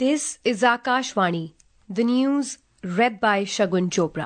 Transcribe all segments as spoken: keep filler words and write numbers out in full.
This is Akashvani, the news read by Shagun Chopra.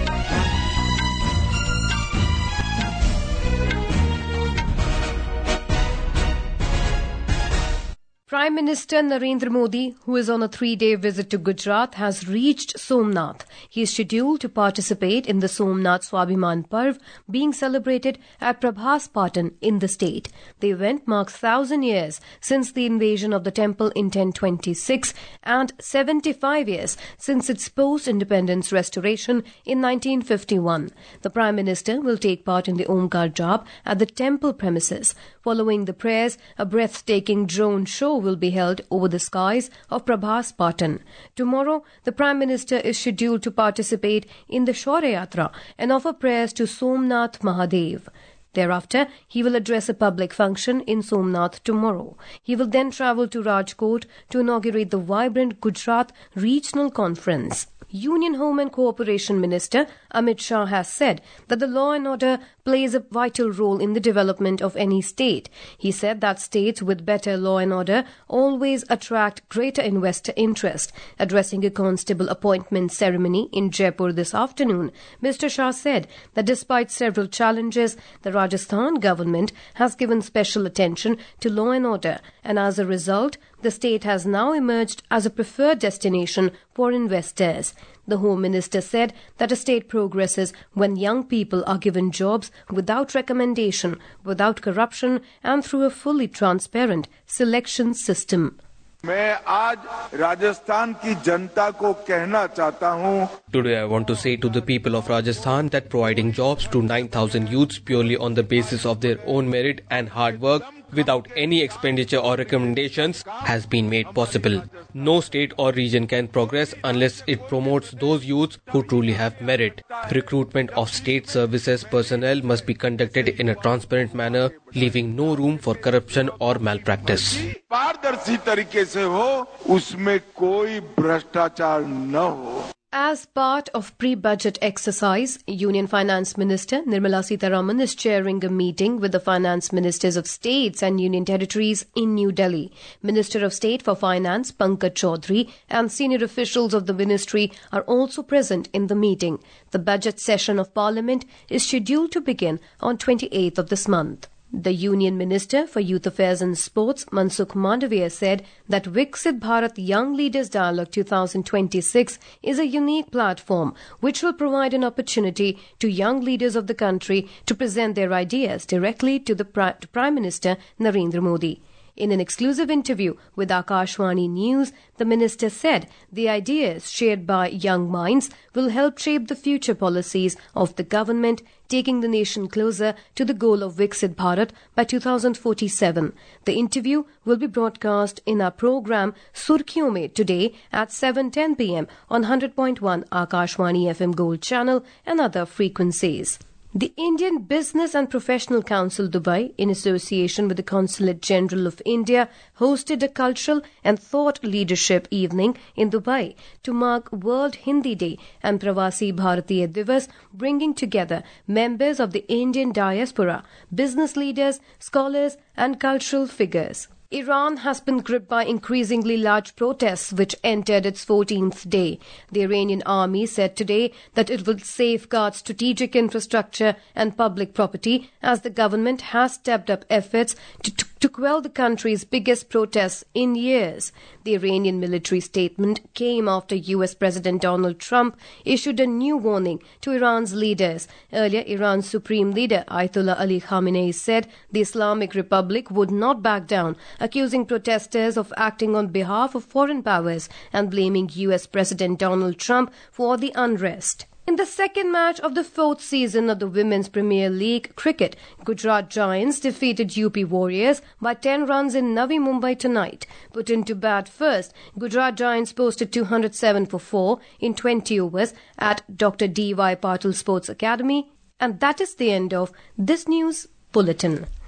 Prime Minister Narendra Modi, who is on a three-day visit to Gujarat, has reached Somnath. He is scheduled to participate in the Somnath Swabhiman Parv being celebrated at Prabhas Patan in the state. The event marks thousand years since the invasion of the temple in ten twenty-six and seventy-five years since its post-independence restoration in nineteen fifty-one. The Prime Minister will take part in the Omkar Jap at the temple premises. Following the prayers, a breathtaking drone show will be held over the skies of Prabhas Patan. Tomorrow, the Prime Minister is scheduled to participate in the Shaurya Yatra and offer prayers to Somnath Mahadev. Thereafter, he will address a public function in Somnath tomorrow. He will then travel to Rajkot to inaugurate the vibrant Gujarat Regional Conference. Union Home and Cooperation Minister Amit Shah has said that the law and order plays a vital role in the development of any state. He said that states with better law and order always attract greater investor interest. Addressing a constable appointment ceremony in Jaipur this afternoon, Mister Shah said that despite several challenges, the Rajasthan government has given special attention to law and order, and as a result, the state has now emerged as a preferred destination for investors. The Home Minister said that a state progresses when young people are given jobs without recommendation, without corruption, and through a fully transparent selection system. मैं आज राजस्थान की जनता को कहना चाहता हूं. Today I want to say to the people of Rajasthan that providing jobs to nine thousand youths purely on the basis of their own merit and hard work without any expenditure or recommendations has been made possible. No state or region can progress unless it promotes those youths who truly have merit. Recruitment of state services personnel must be conducted in a transparent manner, leaving no room for corruption or malpractice. पारदर्शी तरीके से हो, उसमें कोई भ्रष्टाचार न हो. As part of pre-budget exercise, Union Finance Minister Nirmala Sitharaman is chairing a meeting with the finance ministers of states and union territories in New Delhi. Minister of State for Finance Pankaj Chaudhary and senior officials of the ministry are also present in the meeting. The budget session of Parliament is scheduled to begin on twenty-eighth of this month. The Union Minister for Youth Affairs and Sports, Mansukh Mandaviya, said that Viksit Bharat Young Leaders Dialogue twenty twenty-six is a unique platform which will provide an opportunity to young leaders of the country to present their ideas directly to the Pri- to Prime Minister Narendra Modi. In an exclusive interview with Akashvani News, the minister said the ideas shared by young minds will help shape the future policies of the government, taking the nation closer to the goal of Viksit Bharat by two thousand forty-seven. The interview will be broadcast in our program Surkhiyon Mein today at seven ten p.m. on one hundred point one Akashvani F M Gold channel and other frequencies. The Indian Business and Professional Council Dubai, in association with the Consulate General of India, hosted a cultural and thought leadership evening in Dubai to mark World Hindi Day and Pravasi Bharatiya Divas, bringing together members of the Indian diaspora, business leaders, scholars, and cultural figures. Iran has been gripped by increasingly large protests which entered its fourteenth day. The Iranian army said today that it will safeguard strategic infrastructure and public property as the government has stepped up efforts to, to, to quell the country's biggest protests in years. The Iranian military statement came after U S President Donald Trump issued a new warning to Iran's leaders. Earlier, Iran's supreme leader Ayatollah Ali Khamenei said the Islamic Republic would not back down, accusing protesters of acting on behalf of foreign powers and blaming U S President Donald Trump for the unrest. In the second match of the fourth season of the Women's Premier League cricket, Gujarat Giants defeated U P Warriors by ten runs in Navi Mumbai tonight. Put into bat first, Gujarat Giants posted two hundred seven for four in twenty overs at Doctor D Y Patil Sports Academy. And that is the end of this news bulletin.